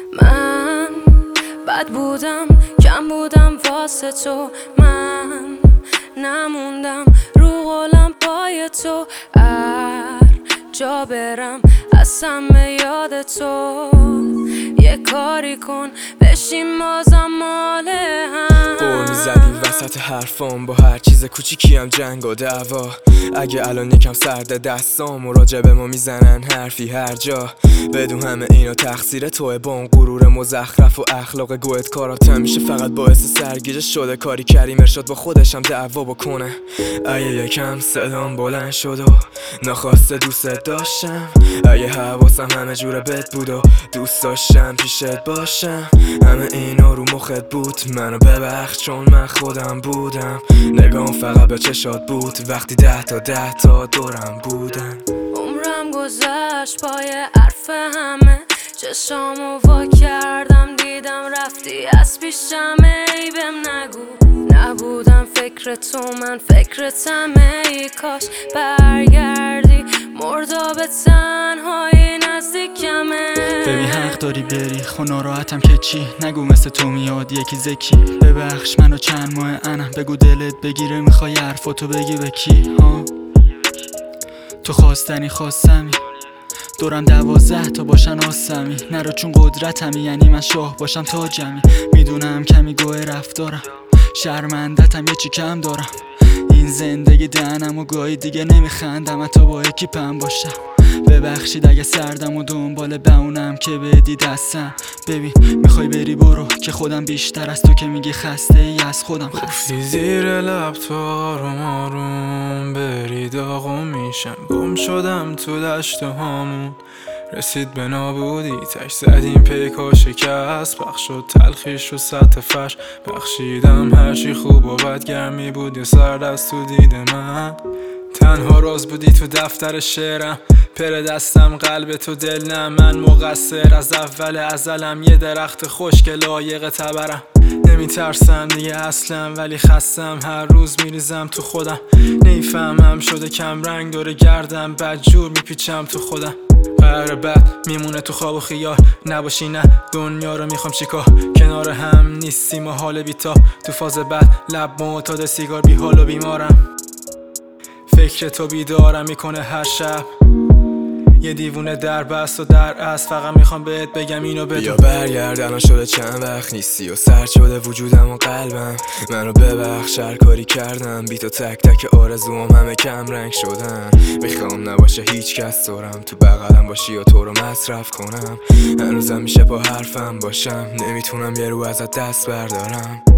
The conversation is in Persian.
من بد بودم، کم بودم واسه تو، من نموندم رو قولم پای تو. هر جا برم هستم به یاد تو، یه کاری کن بشیم بازم مال هم. قول میزدی وسط حرفام با هر چیز کوچیکیم جنگ و دعوا. اگه الان یکم سرد دستام و راجع به ما میزنن حرفی هر جا، بدون همه اینا تقصیر توه. با اون غرور مزخرف و اخلاق گوهت کاراتم میشه فقط باعث سرگیجه شده. کاری کریم ارشاد با خودشم دعوا بکنه. اگه یکم صدام بلند شد و ناخواسته دوست داشتم، اگه حواسم همه جوره بد بود و دوست داشتم پیشت باشم، همه اینا رو مخت بود. منو ببخش چون من خودم بودم، نگام فقط به چشات بود وقتی 10 تا دورم بودن. عمرم گذشت پای حرف همه، چشامو وا کردم دیدم رفتی از پیشم. ای بهم نگو نبودم فکر تو، من فکرتم. ای کاش برگردی مرداب تنهایی نزدیکمه. ببین حق داری بری خو ناراحتم که چی، نگو مثل تو میاد یکی زکی. ببخش منو چند ماه انم، بگو دلت بگیره میخوای حرفاتو بگی به کی ها. تو خواستنی خواستمی دورم 12 تا باشن آسمی، نرو چون قدرتمی یعنی من شاه باشم تاجمی. میدونم کمی گوه رفتارم، شرمندتم یه چی کم دارم. این زندگی دهنم و گاهی دیگه نمیخندم حتی با اکیپم باشم. ببخشید اگه سردم و دنبال بهونم که بدی دستم. ببین میخوای بری برو که خودم بیشتر از تو که میگی خسته ای از خودم خسته. گفتی زیر لب تو آروم آروم بری داغم میشم، گم شدم تو دشت هامون رسید به نابودی. تش زدیم پیکا شکست، بخش شد تلخیش رو سطح فرش. بخشیدم هرچی خوب و بد گرمی بود یه سرد از تو دید من. تنها راز بودی تو دفتر شعرم، پر دستم قلب تو دل نه. من مقصر از اول ازلم، یه درخت خشک لایق تبرم. نمیترسم دیگه اصلا ولی خستم، هر روز میریزم تو خودم. نمیفهمم شده کم رنگ دور گردم، بدجور میپیچم تو خودم. قرار بد میمونه تو خواب و خیال، نباشی نه دنیا رو میخوام چیکار. کنار هم نیستیم و حال بیتا، تو فاز بد لب معتاد سیگار بی حال و بیمارم. فکر تو بیدارم میکنه هر شب، یه دیوونه در بست و در از فقط میخوام بهت بگم اینو بدون. بیا برگرد الان شده چند وقت نیستی و سرد شده وجودم و قلبم. منو ببخش هر کاری کردم، بی تو تک تک آرزوام همه کم رنگ شدن. میخوام نباشه هیچ کس دورم، تو بغلم باشی و تو رو مصرف کنم. هنوزم میشه با حرفم باشم، نمیتونم یه رو ازت دست بردارم.